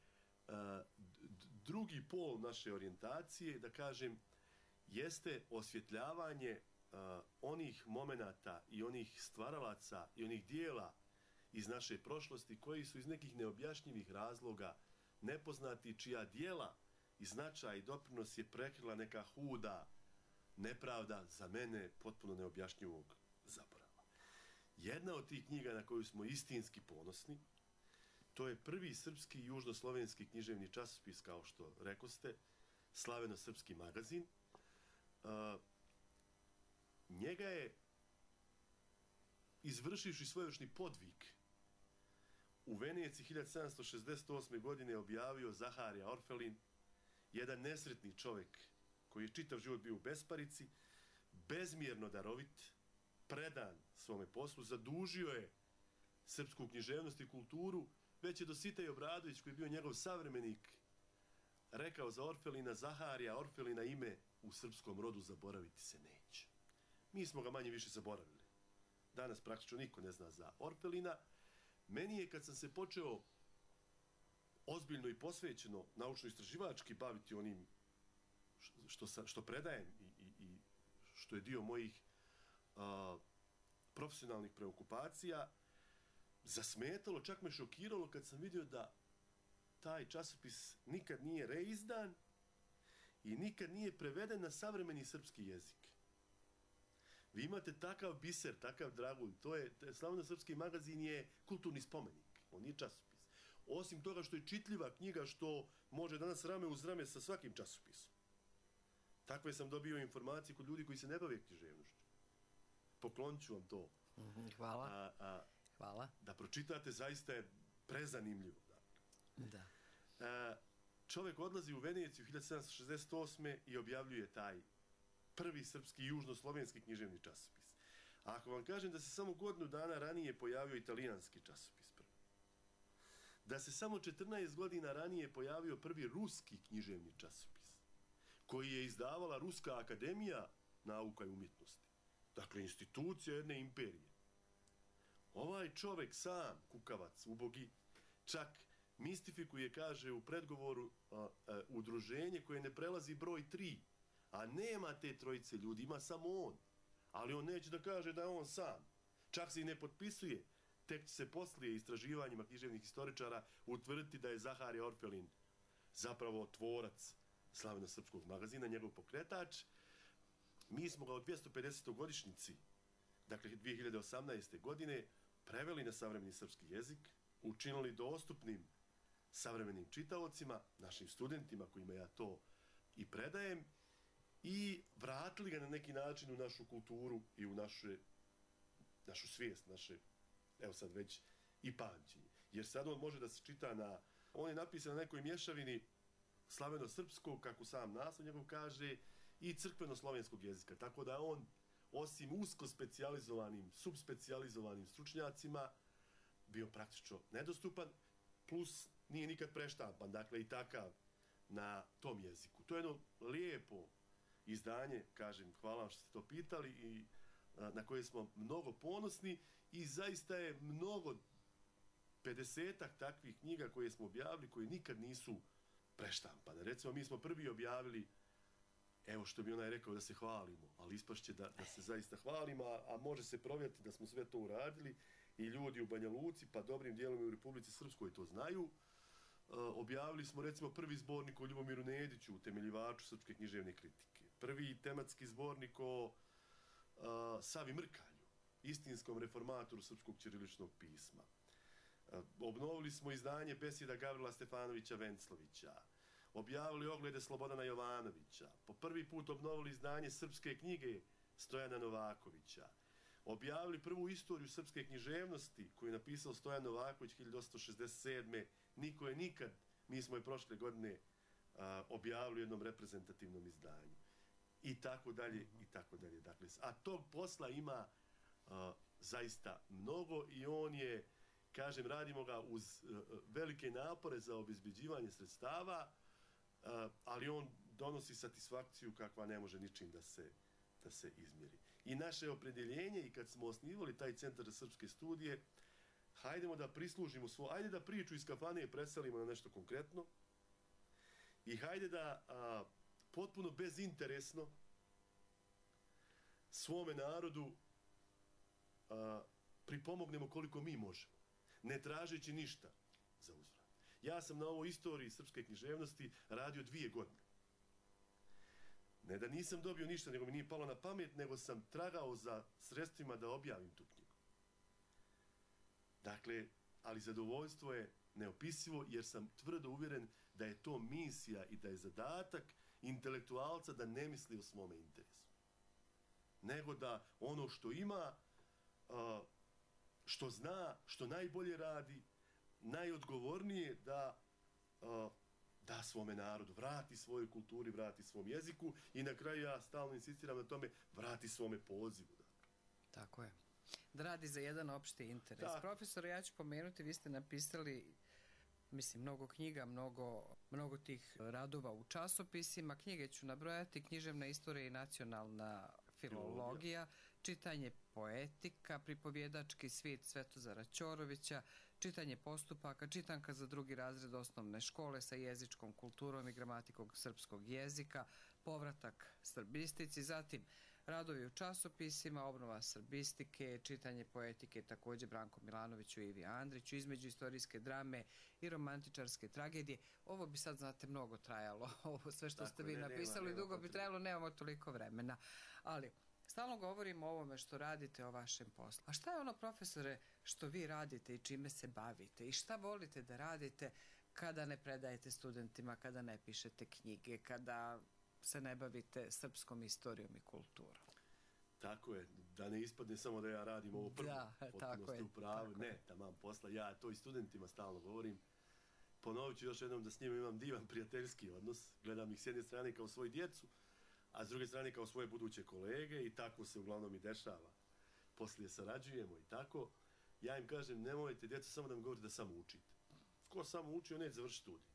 Speaker 2: Drugi pol naše orijentacije, da kažem, jeste osvjetljavanje uh, onih momenata i onih stvaralaca i onih dijela iz naše prošlosti koji su iz nekih neobjašnjivih razloga nepoznati, čija dijela i značaj i doprinos je prekrila neka huda nepravda, za mene potpuno neobjašnjivog zaborava. Jedna od tih knjiga na koju smo istinski ponosni, to je prvi srpski južnoslovenski književni časopis, kao što rekoste, Slaveno-srpski magazin. Uh, njega je, izvršivši svojevrsni podvig, u Veneciji hiljadu sedamsto šezdeset osme. godine objavio Zaharija Orfelin, jedan nesretni čovjek koji je čitav život bio u besparici, bezmjerno darovit, predan svome poslu, zadužio je srpsku književnost i kulturu. Već je Dositej Obradović, koji je bio njegov savremenik, rekao za Orfelina: Zaharija Orfelina ime u srpskom rodu zaboraviti se neće. Mi smo ga manje više zaboravili. Danas praktično niko ne zna za Orfelina. Meni je, kad sam se počeo ozbiljno i posvećeno naučno-istraživački baviti onim što, sa, što predajem i, i, i što je dio mojih a, profesionalnih preokupacija, zasmetalo, čak me šokiralo kad sam vidio da taj časopis nikad nije reizdan i nikad nije preveden na savremeni srpski jezik. Vi imate takav biser, takav dragulj, to je, Slaveno-srpski magazin je kulturni spomenik, on nije časopis. Osim toga što je čitljiva knjiga, što može danas rame uz rame sa svakim časopisom. Takve sam dobio informacije kod ljudi koji se ne bave književnošću. Poklonit ću vam to.
Speaker 1: Hvala.
Speaker 2: A, a,
Speaker 1: Hvala.
Speaker 2: Da pročitate, zaista je prezanimljivo.
Speaker 1: Da.
Speaker 2: A, čovjek odlazi u Veneciju hiljadu sedamsto šezdeset osme. i objavljuje taj prvi srpski južnoslovenski književni časopis. A ako vam kažem da se samo godinu dana ranije pojavio italijanski časopis prvi, da se samo četrnaest godina ranije pojavio prvi ruski književni časopis, koji je izdavala Ruska akademija nauka i umjetnosti, dakle institucija jedne imperije, ovaj čovjek sam, kukavac, ubogi, čak mistifikuje, kaže u predgovoru, a, a, udruženje koje ne prelazi broj tri, a nema te trojice ljudi, ima samo on. Ali on neće da kaže da je on sam. Čak se i ne potpisuje. Tek će se poslije istraživanjima književnih historičara utvrditi da je Zaharija Orfelin zapravo tvorac Slaveno-srpskog magazina, njegov pokretač. Mi smo ga od dvjesto pedesetoj godišnjici, dakle dvije hiljade osamnaeste. godine, preveli na savremeni srpski jezik, učinili dostupnim savremenim čitaocima, našim studentima kojima ja to i predajem, i vratili ga na neki način u našu kulturu i u naše, našu svijest, naše, evo sad već, i pamćenje. Jer sad on može da se čita na, on je napisan na nekoj mješavini slaveno-srpskog, kako sam naslov njegov kaže, i crkveno-slovenskog jezika. Tako da on, osim usko specijalizovanim, subspecijalizovanim stručnjacima, bio praktično nedostupan, plus nije nikad preštampan, dakle i takav na tom jeziku. To je jedno lijepo izdanje, kažem, hvala vam što ste to pitali, i a, na koje smo mnogo ponosni, i zaista je mnogo, pedesetak takvih knjiga koje smo objavili, koje nikad nisu preštampane. Recimo, mi smo prvi objavili, evo što bi onaj rekao, da se hvalimo, ali ispašće da, da se zaista hvalimo, a, a može se provjeriti da smo sve to uradili, i ljudi u Banja Luci, pa dobrim dijelom i u Republici Srpskoj to znaju. Uh, objavili smo, recimo, prvi zbornik o Ljubomiru Nediću, utemeljivaču srpske književne kritike. Prvi tematski zbornik o Savi Mrkalju, istinskom reformatoru srpskog ćiriličnog pisma. Obnovili smo izdanje besjeda Gavrila Stefanovića Venclovića, objavili oglede Slobodana Jovanovića, po prvi put obnovili izdanje srpske knjige Stojana Novakovića, objavili prvu istoriju srpske književnosti koju je napisao Stojan Novaković hiljadu osamsto šezdeset sedme. Niko je nikad, mi smo je prošle godine a, objavili u jednom reprezentativnom izdanju. I tako dalje, i tako dalje. Dakle, a tog posla ima a, zaista mnogo i on je, kažem, radimo ga uz a, velike napore za obezbeđivanje sredstava, a, ali on donosi satisfakciju kakva ne može ničim da se, da se izmjeri. I naše opredjeljenje, i kad smo osnivali taj centar za srpske studije, hajdemo da prislužimo svo, ajde da priču iz kafane preselimo na nešto konkretno i hajde da a, potpuno bezinteresno svome narodu a, pripomognemo koliko mi možemo, ne tražeći ništa za uzvrat. Ja sam na ovoj istoriji srpske književnosti radio dvije godine. Ne da nisam dobio ništa, nego mi nije palo na pamet, nego sam tragao za sredstvima da objavim tu knjigu. Dakle, ali zadovoljstvo je neopisivo jer sam tvrdo uvjeren da je to misija i da je zadatak intelektualca da ne misli o svome interesu. Nego da ono što ima, što zna, što najbolje radi, najodgovornije da da svome narodu, vrati svojoj kulturi, vrati svom jeziku i na kraju ja stalno insistiram na tome, vrati svome pozivu.
Speaker 1: Tako je. Da radi za jedan opšti interes.
Speaker 2: Da.
Speaker 1: Profesor, ja ću pomenuti, vi ste napisali, mislim, mnogo knjiga, mnogo, mnogo tih radova u časopisima. Knjige ću nabrojati: Književna istorija i nacionalna filologija, čitanje poetika, pripovjedački svit Svetozara Ćorovića, čitanje postupaka, čitanka za drugi razred osnovne škole sa jezičkom kulturom i gramatikom srpskog jezika, povratak srbistici, zatim radovi u časopisima, obnova srbistike, čitanje poetike također Branko Milanoviću i Ivi Andriću, između istorijske drame i romantičarske tragedije. Ovo bi sad, znate, mnogo trajalo, ovo sve što
Speaker 2: Tako,
Speaker 1: ste vi
Speaker 2: ne,
Speaker 1: napisali,
Speaker 2: nema, nema
Speaker 1: dugo bi trajalo, nemamo toliko vremena. Ali stalno govorimo o ovome što radite, o vašem poslu. A šta je ono, profesore, što vi radite i čime se bavite? I šta volite da radite kada ne predajete studentima, kada ne pišete knjige, kada se ne bavite srpskom istorijom i kulturom?
Speaker 2: Tako je, da ne ispadne samo da ja radim ovo prvo.
Speaker 1: Da, tako
Speaker 2: ste
Speaker 1: je,
Speaker 2: u pravu.
Speaker 1: tako
Speaker 2: Ne,
Speaker 1: je.
Speaker 2: tamam posla. Ja to i studentima stalno govorim. Ponovit ću još jednom da s njima imam divan prijateljski odnos. Gledam ih s jedne strane kao svoju djecu, a s druge strane kao svoje buduće kolege i tako se uglavnom i dešava. Poslije sarađujemo i tako. Ja im kažem, nemojte djeca samo da mi govorite da samo učite. Ko samo uči, on neće završiti studij.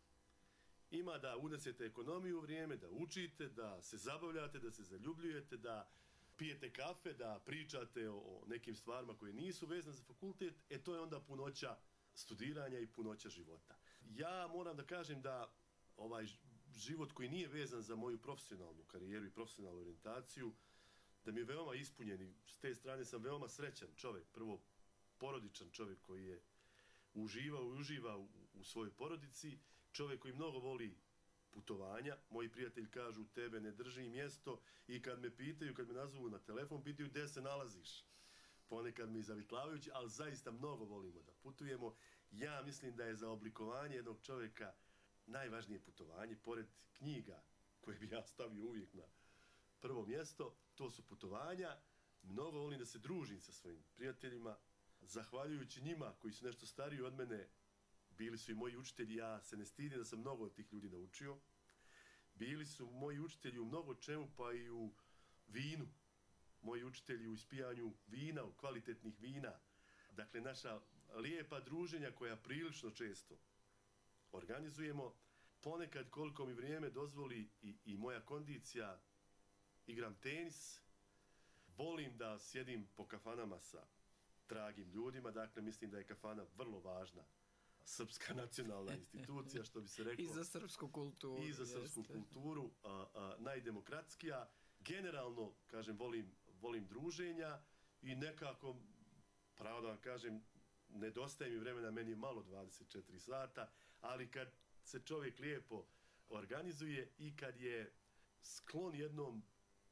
Speaker 2: Ima da unesete ekonomiju u vrijeme, da učite, da se zabavljate, da se zaljubljujete, da pijete kafe, da pričate o, o nekim stvarima koje nisu vezane za fakultet, e to je onda punoća studiranja i punoća života. Ja moram da kažem da ovaj život koji nije vezan za moju profesionalnu karijeru i profesionalnu orijentaciju, da mi je veoma ispunjen i s te strane sam veoma srećan čovjek, prvo porodičan čovjek koji je uživao i uživa u, u svojoj porodici, čovjek koji mnogo voli putovanja. Moji prijatelji kažu, tebe ne drži mjesto i kad me pitaju, kad me nazovu na telefon, pitaju gdje se nalaziš. Ponekad mi zavitlavajući, ali zaista mnogo volimo da putujemo. Ja mislim da je za oblikovanje jednog čovjeka najvažnije putovanje, pored knjiga koje bi ja stavio uvijek na prvo mjesto, to su putovanja. Mnogo volim da se družim sa svojim prijateljima, zahvaljujući njima koji su nešto stariji od mene. Bili su i moji učitelji, ja se ne stidim da sam mnogo od tih ljudi naučio. Bili su moji učitelji u mnogo čemu, pa i u vinu. Moji učitelji u ispijanju vina, u kvalitetnih vina. Dakle, naša lijepa druženja koja prilično često organizujemo. Ponekad, koliko mi vrijeme dozvoli i, i moja kondicija, igram tenis. Volim da sjedim po kafanama sa dragim ljudima. Dakle, mislim da je kafana vrlo važna srpska nacionalna institucija, što bi se reklo.
Speaker 1: I za srpsku kulturu.
Speaker 2: I za srpsku
Speaker 1: jeste.
Speaker 2: kulturu, a, a, najdemokratskija. Generalno, kažem, volim, volim druženja i nekako, pravo da vam kažem, nedostaje mi vremena, meni je malo dvadeset četiri sata, ali kad se čovjek lijepo organizuje i kad je sklon jednom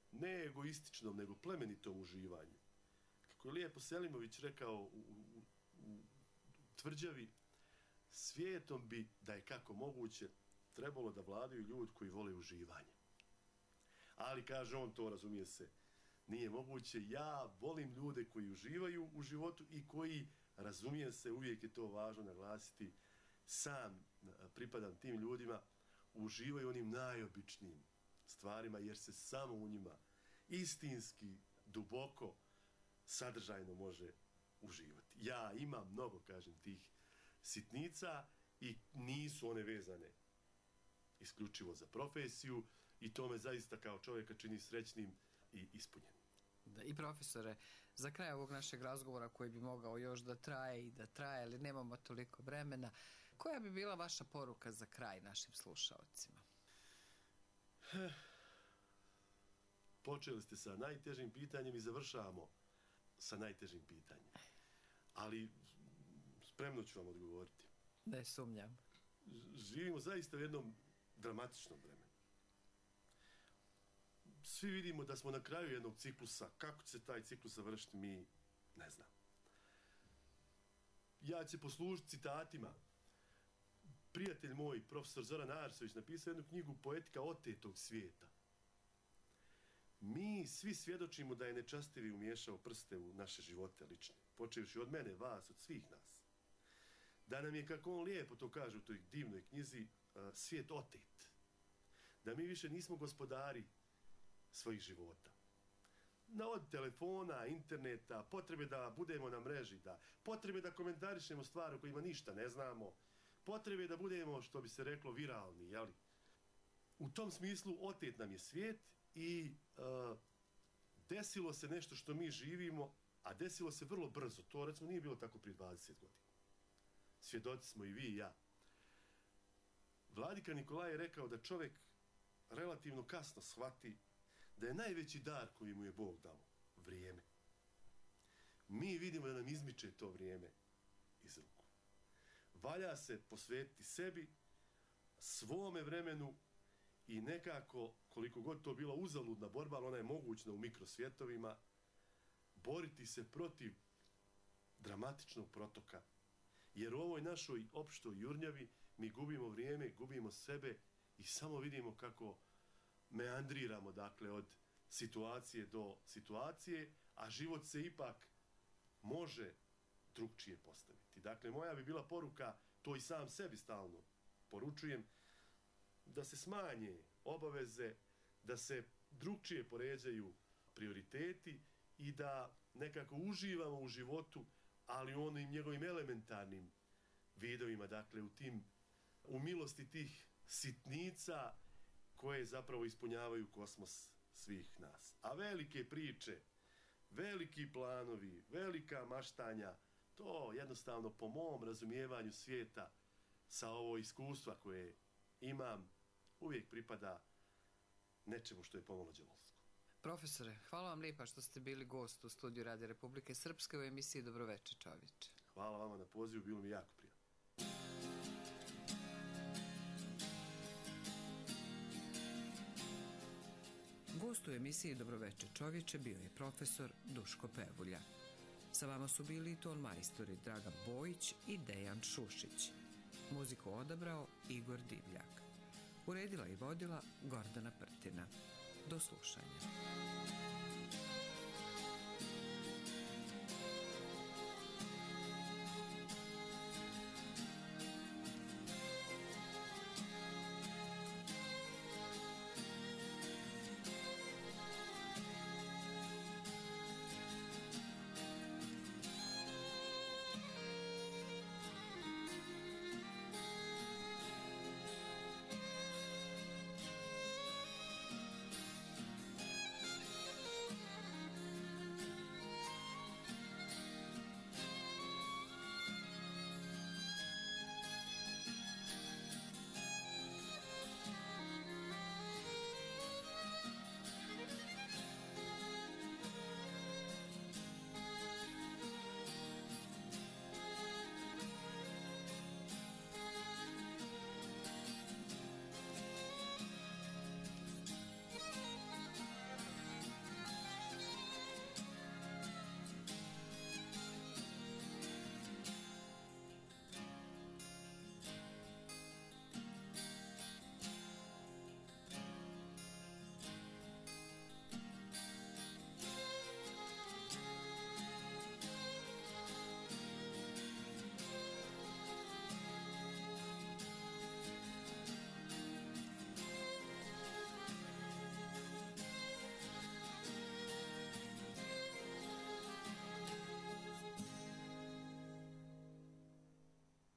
Speaker 2: ne egoističnom, nego plemenitom uživanju. Kako je lijepo Selimović rekao u, u, u tvrđavi, svijetom bi, da je kako moguće, trebalo da vladaju ljudi koji vole uživanje. Ali, kaže on, to razumije se, nije moguće. Ja volim ljude koji uživaju u životu i koji, razumije se, uvijek je to važno naglasiti, sam pripadam tim ljudima, uživaju onim najobičnijim stvarima, jer se samo u njima istinski, duboko, sadržajno može uživati. Ja imam mnogo, kažem, tih sitnica i nisu one vezane isključivo za profesiju i to me zaista kao čovjeka čini srećnim i ispunjenim.
Speaker 1: Da, i profesore, za kraj ovog našeg razgovora koji bi mogao još da traje i da traje, ali nemamo toliko vremena, koja bi bila vaša poruka za kraj našim slušaocima?
Speaker 2: Počeli ste sa najtežim pitanjem i završavamo sa najtežim pitanjem. Ali spremno ću vam odgovoriti.
Speaker 1: Ne sumnjam.
Speaker 2: Živimo zaista u jednom dramatičnom vremenu. Svi vidimo da smo na kraju jednog ciklusa. Kako će se taj ciklus završiti, mi ne znam. Ja ću poslužiti citatima. Prijatelj moj, profesor Zoran Arsović, napisao jednu knjigu Poetika otetog svijeta. Mi svi svjedočimo da je nečastivi umiješao prste u naše živote lične. Počevši od mene, vas, od svih nas. Da nam je, kako on lijepo to kaže u toj divnoj knjizi, svijet otet. Da mi više nismo gospodari svojih života. Na od telefona, interneta, potrebe da budemo na mreži, da potrebe da komentarišemo stvari o kojima ništa ne znamo, potrebe da budemo, što bi se reklo, viralni, jeli? U tom smislu otet nam je svijet i uh, desilo se nešto što mi živimo, a desilo se vrlo brzo. To, recimo, nije bilo tako prije dvadeset godina. Svjedoci smo i vi i ja. Vladika Nikolaj je rekao da čovjek relativno kasno shvati da je najveći dar koji mu je Bog dao vrijeme. Mi vidimo da nam izmiče to vrijeme iz ruku. Valja se posvetiti sebi, svome vremenu i nekako, koliko god to bila uzaludna borba, ali ona je mogućna u mikrosvjetovima, boriti se protiv dramatičnog protoka. Jer u ovoj našoj opštoj jurnjavi mi gubimo vrijeme, gubimo sebe i samo vidimo kako meandriramo, dakle, od situacije do situacije, a život se ipak može drugčije postaviti. Dakle, moja bi bila poruka, to i sam sebi stalno poručujem, da se smanje obaveze, da se drugčije poređaju prioriteti i da nekako uživamo u životu, ali u onim njegovim elementarnim vidovima, dakle, u tim, u milosti tih sitnica koje zapravo ispunjavaju kosmos svih nas. A velike priče, veliki planovi, velika maštanja, to jednostavno po mom razumijevanju svijeta sa ovo iskustva koje imam, uvijek pripada nečemu što je pomalo đevolsko.
Speaker 1: Profesore, hvala vam lijepa što ste bili gost u studiju Radio Republike Srpske u emisiji Dobroveče čovječe.
Speaker 2: Hvala vama na pozivu, bilo mi jako prijatno.
Speaker 1: Gost u emisiji Dobroveče čovječe bio je profesor Duško Pevulja. Sa vama su bili i ton majstori Dragan Bojić i Dejan Šušić. Muziku odabrao Igor Divljak. Uredila i vodila Gordana Prtina. Do slušanja.